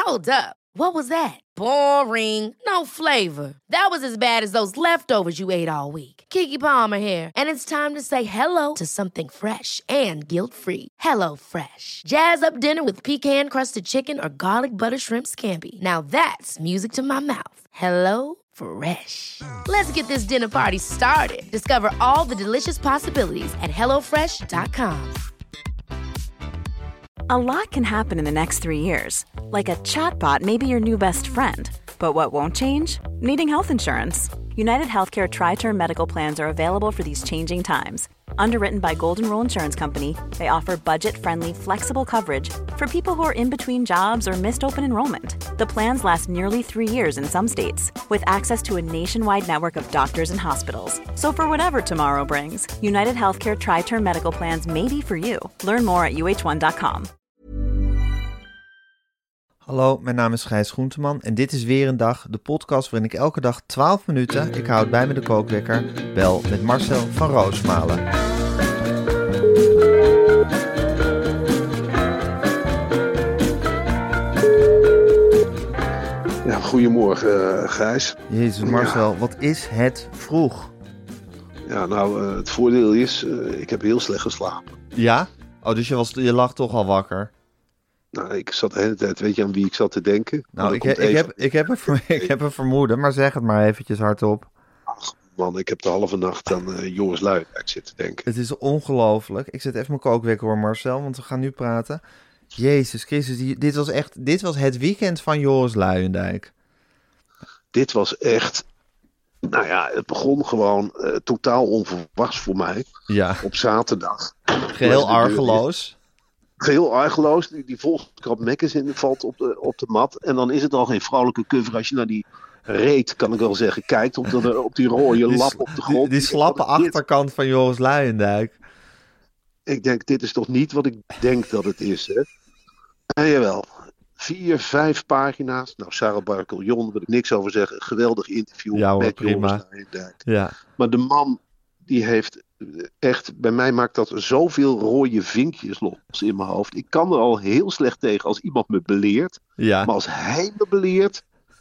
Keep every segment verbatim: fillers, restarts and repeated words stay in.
Hold up. What was that? Boring. No flavor. That was as bad as those leftovers you ate all week. Keke Palmer here, and it's time to say hello to something fresh and guilt-free. Hello Fresh. Jazz up dinner with pecan-crusted chicken or garlic butter shrimp scampi. Now that's music to my mouth. Hello Fresh. Let's get this dinner party started. Discover all the delicious possibilities at hello fresh dot com. A lot can happen in the next three years. Like a chatbot may be your new best friend. But what won't change? Needing health insurance. United Healthcare Tri-Term Medical Plans are available for these changing times. Underwritten by Golden Rule Insurance Company, they offer budget-friendly, flexible coverage for people who are in between jobs or missed open enrollment. The plans last nearly three years in some states, with access to a nationwide network of doctors and hospitals. So for whatever tomorrow brings, United Healthcare Tri-Term Medical Plans may be for you. Learn more at u h one dot com. Hallo, mijn naam is Gijs Groenteman en dit is weer een dag, de podcast waarin ik elke dag twaalf minuten, ik houd bij me de kookwekker, bel met Marcel van Roosmalen. Ja, goedemorgen uh, Gijs. Jezus Marcel, ja. Wat is het vroeg? Ja, nou, uh, het voordeel is, uh, ik heb heel slecht geslapen. Ja? Oh, dus je, was, je lag toch al wakker? Nou, ik zat de hele tijd, weet je aan wie ik zat te denken? Nou, ik, he, ik, heb, ik, heb een, ik heb een vermoeden, maar zeg het maar eventjes hardop. Ach man, ik heb de halve nacht aan uh, Joris Luijendijk zitten denken. Het is ongelooflijk. Ik zet even mijn kookwekker hoor Marcel, want we gaan nu praten. Jezus Christus, die, dit was echt, dit was het weekend van Joris Luijendijk. Dit was echt, nou ja, het begon gewoon uh, totaal onverwachts voor mij. Ja. Op zaterdag. Geheel argeloos. Geheel argeloos, die, die Volkskrant Magazine valt op de, op de mat. En dan is het al geen vrolijke cover als je naar die reet, kan ik wel zeggen, kijkt. Op, de, op die rode die, lap op de grond. Die, die slappe achterkant van Joris Luijendijk. Ik denk, dit is toch niet wat ik denk dat het is, hè? En jawel, vier, vijf pagina's. Nou, Sarah Barkeljon, wil ik niks over zeggen. Geweldig interview ja, hoor, met prima. Joris Luijendijk. Ja. Maar de man, die heeft echt, bij mij maakt dat zoveel rode vinkjes los in mijn hoofd. Ik kan er al heel slecht tegen als iemand me beleert. Ja. Maar als hij me beleert,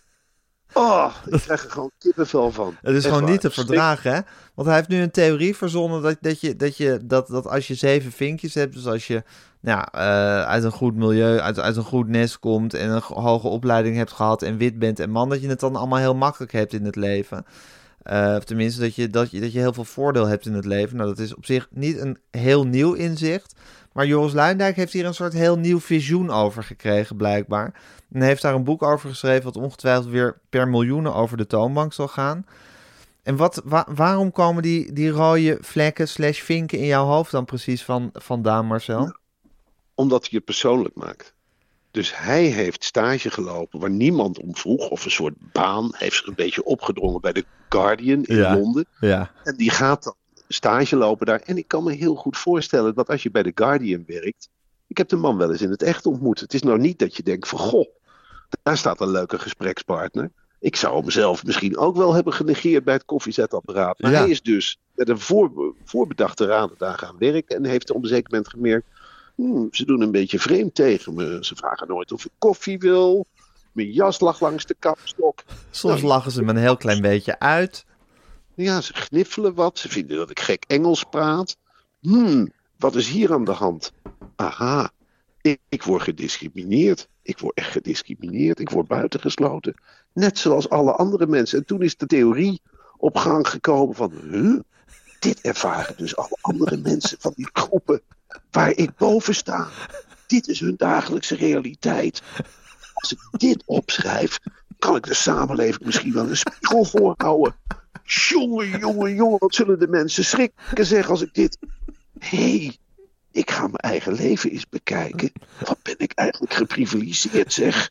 oh, ik krijg er gewoon kippenvel van. Het is echt gewoon waar. niet te verdragen, hè? Want hij heeft nu een theorie verzonnen dat, dat, je, dat, je, dat, dat als je zeven vinkjes hebt, dus als je nou, uh, uit een goed milieu, uit, uit een goed nest komt en een hoge opleiding hebt gehad en wit bent en man, dat je het dan allemaal heel makkelijk hebt in het leven. Uh, of tenminste dat je, dat, je, dat je heel veel voordeel hebt in het leven. Nou, dat is op zich niet een heel nieuw inzicht. Maar Joris Luijendijk heeft hier een soort heel nieuw visioen over gekregen, blijkbaar. En heeft daar een boek over geschreven wat ongetwijfeld weer per miljoenen over de toonbank zal gaan. En wat, wa- waarom komen die, die rode vlekken slash vinken in jouw hoofd dan precies van, vandaan, Marcel? Omdat hij het persoonlijk maakt. Dus hij heeft stage gelopen waar niemand om vroeg. Of een soort baan. Heeft zich een beetje opgedrongen bij The Guardian in ja, Londen. Ja. En die gaat dan stage lopen daar. En ik kan me heel goed voorstellen dat als je bij The Guardian werkt. Ik heb de man wel eens in het echt ontmoet. Het is nou niet dat je denkt van goh, daar staat een leuke gesprekspartner. Ik zou hem zelf misschien ook wel hebben genegeerd bij het koffiezetapparaat. Maar ja. hij is dus met een voor, voorbedachte raden daar gaan werken. En heeft op een zeker moment gemerkt. Hmm, ze doen een beetje vreemd tegen me. Ze vragen nooit of ik koffie wil. Mijn jas lag langs de kapstok. Soms nou, lachen ze me een heel klein beetje uit. Ja, ze gniffelen wat. Ze vinden dat ik gek Engels praat. Hmm, wat is hier aan de hand? Aha, ik, ik word gediscrimineerd. Ik word echt gediscrimineerd. Ik word buitengesloten. Net zoals alle andere mensen. En toen is de theorie op gang gekomen van... Huh, dit ervaren dus alle andere mensen van die groepen waar ik boven sta. Dit is hun dagelijkse realiteit. Als ik dit opschrijf, kan ik de samenleving misschien wel een spiegel voorhouden. Jongen, jongen, jongen, wat zullen de mensen schrikken zeggen als ik dit... Hé, hey, ik ga mijn eigen leven eens bekijken. Wat ben ik eigenlijk geprivilegeerd, zeg.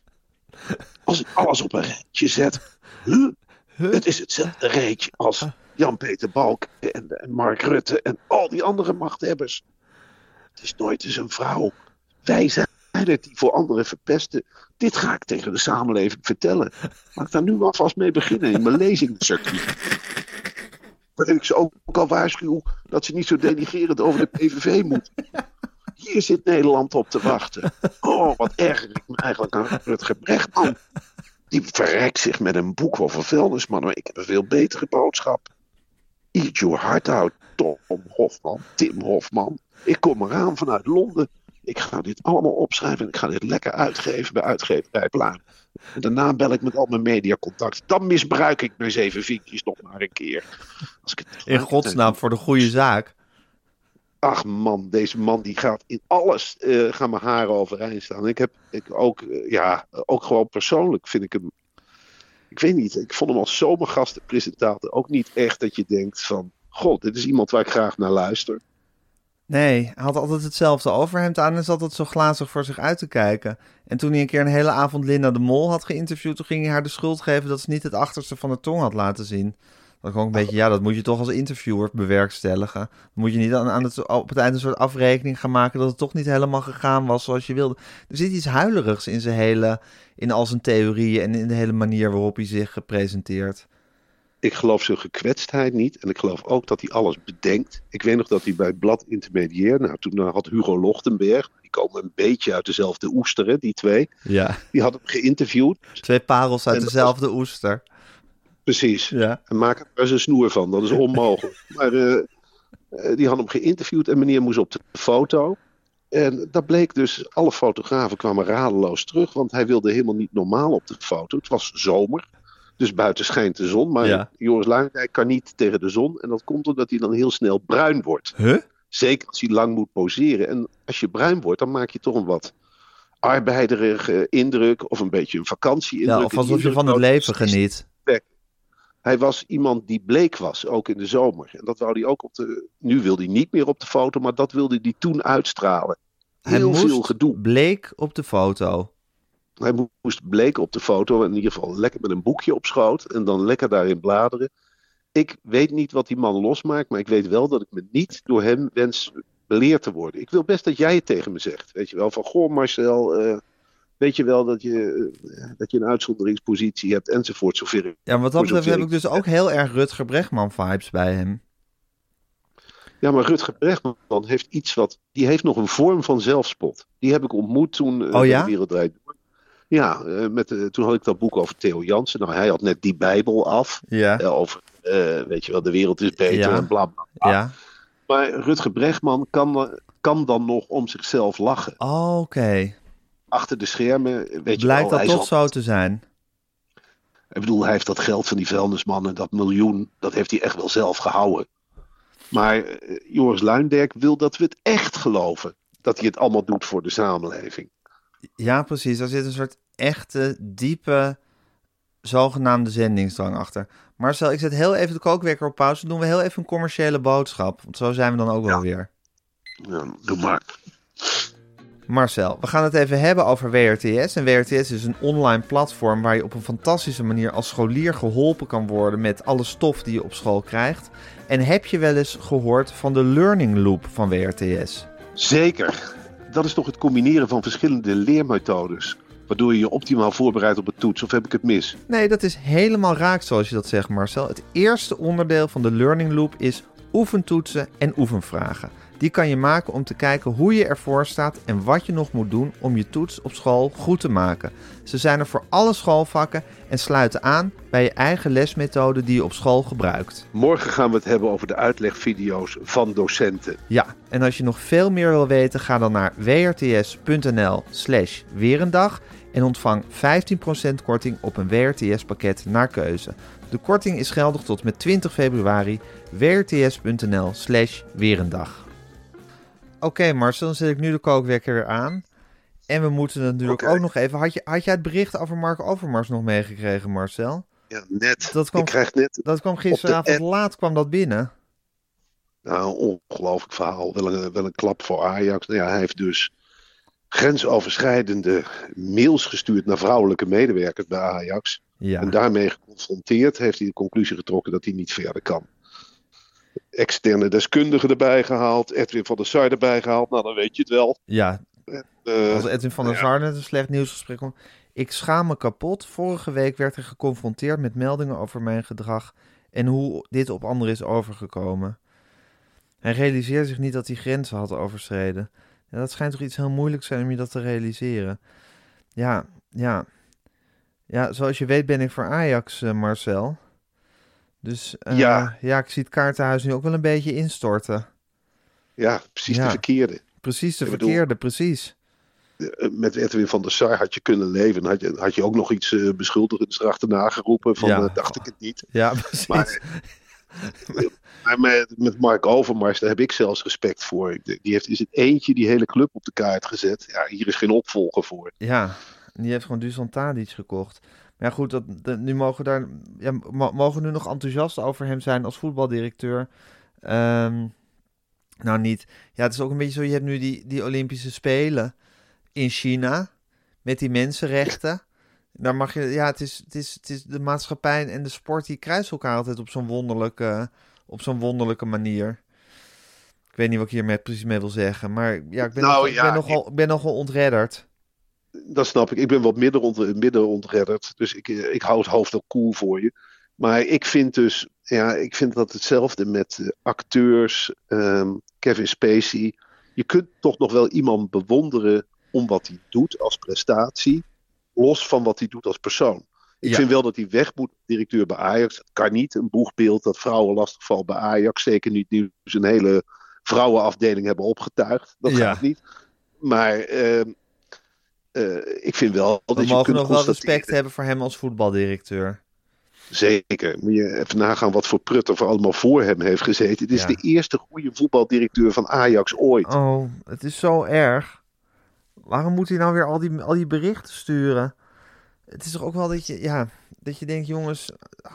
Als ik alles op een rijtje zet. Huh? Het is hetzelfde rijtje als Jan-Peter Balk en, en Mark Rutte en al die andere machthebbers. Het is nooit eens een vrouw. Wij zijn het die voor anderen verpesten. Dit ga ik tegen de samenleving vertellen. Mag ik daar nu alvast mee beginnen in mijn lezingscircuit. Waarin ik ze ook, ook al waarschuw dat ze niet zo denigrerend over de P V V moeten. Hier zit Nederland op te wachten. Oh, wat erger ik me eigenlijk aan Rutger Bregman. Die verrijkt zich met een boek over vuilnismannen. Maar ik heb een veel betere boodschap. Eat your heart out, Tom Hofman, Tim Hofman. Ik kom eraan vanuit Londen. Ik ga dit allemaal opschrijven en ik ga dit lekker uitgeven bij uitgeverij Blaar. En daarna bel ik met al mijn mediacontacten. Dan misbruik ik mijn zeven vinkjes nog maar een keer. Als ik het In godsnaam, voor de goede zaak. Ach man, deze man die gaat in alles, uh, gaan mijn haren overeind staan. Ik heb ik ook, uh, ja, ook gewoon persoonlijk vind ik hem, ik weet niet, ik vond hem als zomergastenpresentator ook niet echt dat je denkt van, god, dit is iemand waar ik graag naar luister. Nee, hij had altijd hetzelfde overhemd aan en zat altijd zo glazig voor zich uit te kijken. En toen hij een keer een hele avond Linda de Mol had geïnterviewd, toen ging hij haar de schuld geven dat ze niet het achterste van de tong had laten zien. Dat is ook een beetje, ja, dat moet je toch als interviewer bewerkstelligen. Dan moet je niet aan, aan het, op het eind een soort afrekening gaan maken dat het toch niet helemaal gegaan was zoals je wilde. Er zit iets huilerigs in zijn hele, in al zijn theorieën en in de hele manier waarop hij zich presenteert. Ik geloof zijn gekwetstheid niet. En ik geloof ook dat hij alles bedenkt. Ik weet nog dat hij bij het blad Intermediair, nou toen had Hugo Lochtenberg, die komen een beetje uit dezelfde oester, hè, die twee. Ja. Die had hem geïnterviewd. Twee parels uit en dezelfde was... oester. Precies. Ja. En maak er eens een snoer van. Dat is onmogelijk. maar uh, die had hem geïnterviewd en meneer moest op de foto. En dat bleek dus, alle fotografen kwamen radeloos terug, want hij wilde helemaal niet normaal op de foto. Het was zomer, dus buiten schijnt de zon. Maar ja. Joris Luijendijk kan niet tegen de zon. En dat komt omdat hij dan heel snel bruin wordt. Huh? Zeker als hij lang moet poseren. En als je bruin wordt, dan maak je toch een wat arbeiderige indruk of een beetje een vakantieindruk. Ja, of alsof je van het leven geniet. Hij was iemand die bleek was, ook in de zomer. En dat wou hij ook op de... Nu wil hij niet meer op de foto, maar dat wilde hij toen uitstralen. Heel hij veel gedoe. bleek op de foto. Hij moest bleek op de foto. In ieder geval lekker met een boekje op schoot. En dan lekker daarin bladeren. Ik weet niet wat die man losmaakt. Maar ik weet wel dat ik me niet door hem wens beleerd te worden. Ik wil best dat jij het tegen me zegt. Weet je wel, van goh Marcel... Uh, Weet je wel dat je, uh, dat je een uitzonderingspositie hebt enzovoort. Zover ja, wat dat betreft heb ik dus ook heel erg Rutger Bregman vibes bij hem. Ja, maar Rutger Bregman heeft iets wat... Die heeft nog een vorm van zelfspot. Die heb ik ontmoet toen uh, oh, ja? de Wereld Draait Door. Ja, uh, met, uh, toen had ik dat boek over Theo Jansen. Nou, hij had net die Bijbel af. Ja. Uh, over, uh, weet je wel, de wereld is beter ja. en bla bla bla. Ja. Maar Rutger Bregman kan, kan dan nog om zichzelf lachen. Oh, oké. Okay. Achter de schermen, weet je Blijkt wel, dat toch zo te zijn? Ik bedoel, hij heeft dat geld van die vuilnismannen, dat miljoen, dat heeft hij echt wel zelf gehouden. Maar uh, Joris Luijendijk wil dat we het echt geloven. Dat hij het allemaal doet voor de samenleving. Ja, precies. Er zit een soort echte, diepe, zogenaamde zendingsdrang achter. Marcel, ik zet heel even de kookwekker op pauze. Dan doen we heel even een commerciële boodschap. Want zo zijn we dan ook wel ja. weer. Ja, doe maar. Marcel, we gaan het even hebben over W R T S. En W R T S is een online platform waar je op een fantastische manier als scholier geholpen kan worden met alle stof die je op school krijgt. En heb je wel eens gehoord van de Learning Loop van W R T S? Zeker. Dat is toch het combineren van verschillende leermethodes, waardoor je je optimaal voorbereidt op het toets, of heb ik het mis? Nee, dat is helemaal raak zoals je dat zegt, Marcel. Het eerste onderdeel van de Learning Loop is oefentoetsen en oefenvragen. Die kan je maken om te kijken hoe je ervoor staat en wat je nog moet doen om je toets op school goed te maken. Ze zijn er voor alle schoolvakken en sluiten aan bij je eigen lesmethode die je op school gebruikt. Morgen gaan we het hebben over de uitlegvideo's van docenten. Ja, en als je nog veel meer wil weten, ga dan naar wrts.nl slash weerendag en ontvang vijftien procent korting op een W R T S-pakket naar keuze. De korting is geldig tot met twintig februari. wrts.nl slash weerendag. Oké okay, Marcel, dan zet ik nu de kookwekker weer aan. En we moeten natuurlijk okay. ook nog even... Had, je, had jij het bericht over Mark Overmars nog meegekregen, Marcel? Ja, net. Dat kwam, ik krijg net... Dat kwam gisteravond laat, kwam dat binnen. Nou, een ongelooflijk verhaal. Wel een, wel een klap voor Ajax. Nou ja, hij heeft dus grensoverschrijdende mails gestuurd naar vrouwelijke medewerkers bij Ajax. Ja. En daarmee geconfronteerd heeft hij de conclusie getrokken dat hij niet verder kan. Externe deskundigen erbij gehaald, Edwin van der Sar erbij gehaald, nou dan weet je het wel. Ja, uh, als Edwin van der ja. Sar net een slecht nieuwsgesprek kwam. Ik schaam me kapot. Vorige week werd hij geconfronteerd met meldingen over mijn gedrag en hoe dit op anderen is overgekomen. Hij realiseerde zich niet dat hij grenzen had overschreden. Ja, dat schijnt toch iets heel moeilijks zijn om je dat te realiseren. Ja, ja. Ja, zoals je weet ben ik voor Ajax, uh, Marcel. Dus uh, ja. ja, ik zie het kaartenhuis nu ook wel een beetje instorten. Ja, precies ja. de verkeerde. Precies de ik verkeerde, bedoel, precies. Met Edwin van der Sar had je kunnen leven. Had je, had je ook nog iets uh, beschuldigends erachterna geroepen. Van, ja. uh, dacht ik het niet. Ja, precies. Maar, maar met, met Mark Overmars, daar heb ik zelfs respect voor. Die heeft in zijn eentje die hele club op de kaart gezet. Ja, hier is geen opvolger voor. Ja, die heeft gewoon Dusan Tadic gekocht. Maar ja, goed, dat, dat, nu mogen we daar, ja, mogen we nu nog enthousiast over hem zijn als voetbaldirecteur. Um, nou, niet. Ja, het is ook een beetje zo, je hebt nu die, die Olympische Spelen in China met die mensenrechten. Daar mag je, ja, het is, het is, het is de maatschappij en de sport die kruisen elkaar altijd op zo'n wonderlijke, op zo'n wonderlijke manier. Ik weet niet wat ik hiermee precies mee wil zeggen, maar ja, ik ben, nou, nog, ja, ik ben, nogal, ik ben nogal ontredderd. Dat snap ik. Ik ben wat midden, ont, midden ontredderd, dus ik, ik hou het hoofd ook koel voor je. Maar ik vind dus, ja, ik vind dat hetzelfde met uh, acteurs, um, Kevin Spacey. Je kunt toch nog wel iemand bewonderen om wat hij doet als prestatie, los van wat hij doet als persoon. Ik ja. vind wel dat hij weg moet, directeur bij Ajax. Het kan niet, een boegbeeld dat vrouwen lastigvallen bij Ajax. Zeker niet nu ze een hele vrouwenafdeling hebben opgetuigd. Dat ja. gaat niet. Maar uh, uh, ik vind wel dat We je mogen kunt nog wel respect hebben voor hem als voetbaldirecteur. Zeker. Moet je even nagaan wat voor prutter voor allemaal voor hem heeft gezeten. Het is ja. de eerste goede voetbaldirecteur van Ajax ooit. Oh, het is zo erg. Waarom moet hij nou weer al die, al die berichten sturen? Het is toch ook wel dat je, ja, dat je denkt, jongens,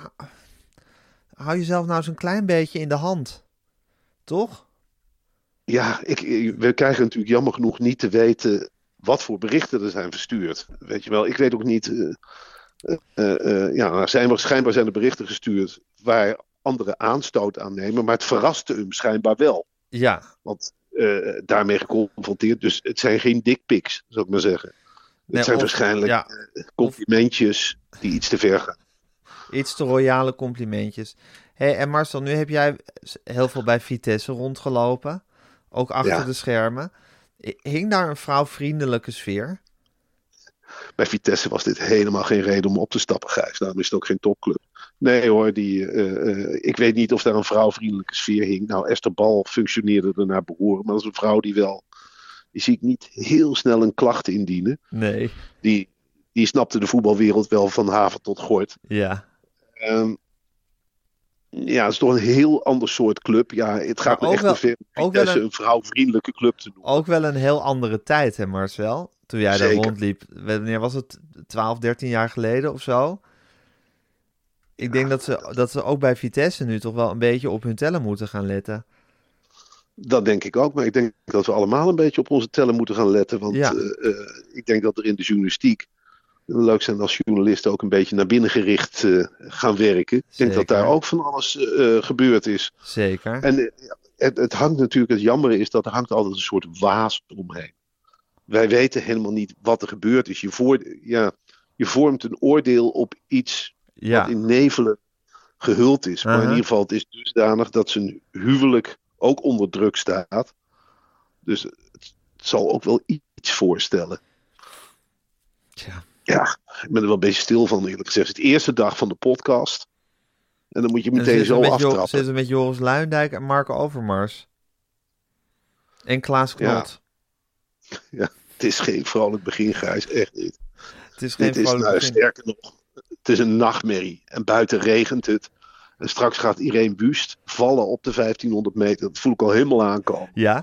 hou jezelf nou eens een klein beetje in de hand. Toch? Ja, ik, we krijgen natuurlijk jammer genoeg niet te weten wat voor berichten er zijn verstuurd. Weet je wel, ik weet ook niet... Uh, Uh, uh, ja, zijn er, schijnbaar zijn er berichten gestuurd waar anderen aanstoot aan nemen, maar het verraste hem schijnbaar wel. Ja. Want uh, daarmee geconfronteerd, dus het zijn geen dickpics, zou ik maar zeggen. Nee, het zijn of, waarschijnlijk ja. uh, complimentjes of, die iets te ver gaan. Iets te royale complimentjes. Hey, en Marcel, nu heb jij heel veel bij Vitesse rondgelopen, ook achter ja. de schermen. Hing daar een vrouwvriendelijke sfeer? Bij Vitesse was dit helemaal geen reden om op te stappen, Gijs. Daarom is het ook geen topclub. Nee hoor, die, uh, uh, ik weet niet of daar een vrouwvriendelijke sfeer hing. Nou, Esther Bal functioneerde er naar behoren. Maar dat is een vrouw die wel... Die zie ik niet heel snel een klacht indienen. Nee. Die, die snapte de voetbalwereld wel van haven tot gort. Ja. Um, ja, het is toch een heel ander soort club. Ja, het gaat me echt wel, te ver om Vitesse een, een vrouwvriendelijke club te noemen. Ook wel een heel andere tijd, hè Marcel? Toen jij Zeker. daar rondliep. Wanneer was het? twaalf, dertien jaar geleden of zo? Ik ja, denk dat ze, dat ze ook bij Vitesse nu toch wel een beetje op hun tellen moeten gaan letten. Dat denk ik ook. Maar ik denk dat we allemaal een beetje op onze tellen moeten gaan letten. Want ja. uh, uh, ik denk dat er in de journalistiek... leuk zijn als journalisten ook een beetje naar binnen gericht uh, gaan werken. Ik denk dat daar ook van alles uh, gebeurd is. Zeker. En uh, het, het hangt natuurlijk... Het jammer is dat er hangt altijd een soort waas omheen. Wij weten helemaal niet wat er gebeurd is. Je, voor, ja, je vormt een oordeel op iets ja. wat in nevelen gehuld is. Maar uh-huh. in ieder geval, het is dusdanig dat zijn huwelijk ook onder druk staat. Dus het, het zal ook wel iets voorstellen. Tja. Ja, ik ben er wel een beetje stil van, eerlijk gezegd. Het is de eerste dag van de podcast. En dan moet je meteen zo aftrappen. Zitten we met Joris Luijendijk en Marco Overmars. En Klaas Knot. Ja. ja, het is geen vrolijk begin, Gijs. Echt niet. Het is geen Dit vrolijk is, nou, begin. Sterker nog, het is een nachtmerrie. En buiten regent het. En straks gaat Irene Wust vallen op de vijftienhonderd meter. Dat voel ik al helemaal aankomen. Ja?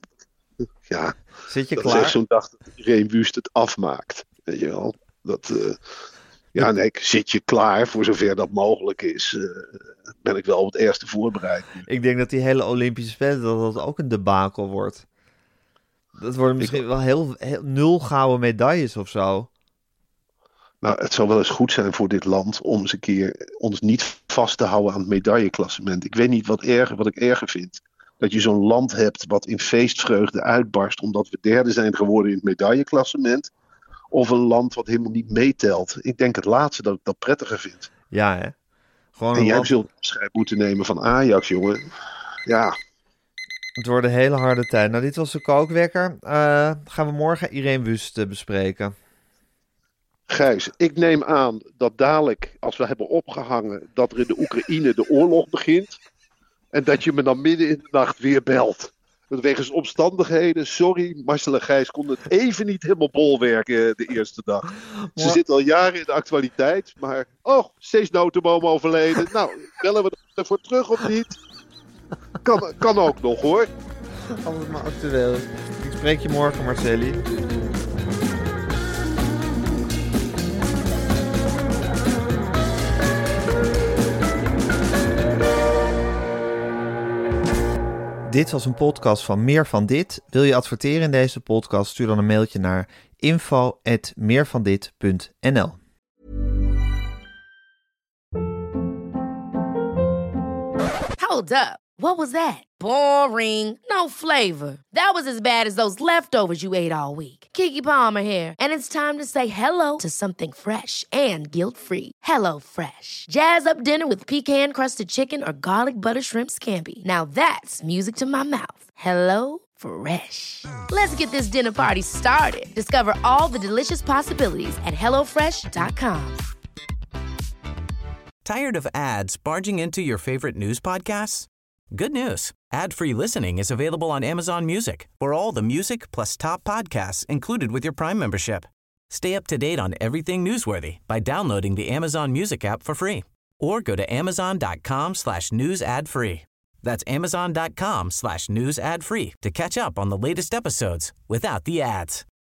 Ja. Zit je dat klaar? is echt zo'n dag dat Irene Wust het afmaakt. Weet je wel? Dat... Uh, Ja, nee, zit je klaar voor zover dat mogelijk is. Uh, ben ik wel op het eerste voorbereid. Ik denk dat die hele Olympische Spelen dat dat ook een debakel wordt. Dat worden misschien ik... wel heel, heel nul gouden medailles of zo. Nou, het zou wel eens goed zijn voor dit land om eens een keer ons niet vast te houden aan het medailleklassement. Ik weet niet wat, erger, wat ik erger vind. Dat je zo'n land hebt wat in feestvreugde uitbarst omdat we derde zijn geworden in het medailleklassement. Of een land wat helemaal niet meetelt. Ik denk het laatste dat ik dat prettiger vind. Ja, hè? Gewoon en jij land... zult afscheid moeten nemen van Ajax, jongen. Ja. Het wordt een hele harde tijd. Nou, dit was de kookwekker. Uh, gaan we morgen Irene Wust uh, bespreken. Gijs, ik neem aan dat dadelijk, als we hebben opgehangen, dat er in de Oekraïne de oorlog begint. En dat je me dan midden in de nacht weer belt. Want wegens omstandigheden, sorry, Marcel en Gijs konden het even niet helemaal bolwerken de eerste dag. Ze Maar... zitten al jaren in de actualiteit, maar oh, Cees Notenboom overleden. Nou, bellen we ervoor terug of niet? Kan, kan ook nog hoor. Alles maar actueel. Ik spreek je morgen, Marcelli. Dit was een podcast van Meer van Dit. Wil je adverteren in deze podcast? Stuur dan een mailtje naar info at meervandit punt n l. Hold up. What was that? Boring. No flavor. That was as bad as those leftovers you ate all week. Keke Palmer here, and it's time to say hello to something fresh and guilt-free. Hello Fresh. Jazz up dinner with pecan-crusted chicken or garlic butter shrimp scampi. Now that's music to my mouth. Hello Fresh. Let's get this dinner party started. Discover all the delicious possibilities at hello fresh dot com. Tired of ads barging into your favorite news podcasts? Good news. Ad-free listening is available on Amazon Music for all the music plus top podcasts included with your Prime membership. Stay up to date on everything newsworthy by downloading the Amazon Music app for free or go to amazon.com slash news ad free. That's amazon.com slash news ad free to catch up on the latest episodes without the ads.